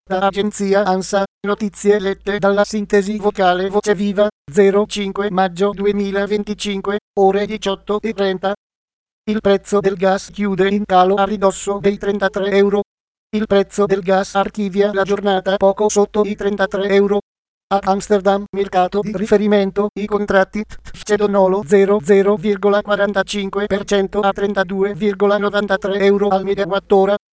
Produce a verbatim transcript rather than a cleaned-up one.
Da agenzia ANSA, notizie lette dalla sintesi vocale Voce Viva, zero cinque maggio duemilaventicinque, ore diciotto e trenta. Il prezzo del gas chiude in calo a ridosso dei trentatré euro. Il prezzo del gas archivia la giornata poco sotto i trentatré euro. A Amsterdam, mercato di riferimento, i contratti cedono lo zero virgola quarantacinque per cento a trentadue virgola novantatré euro al megawattora.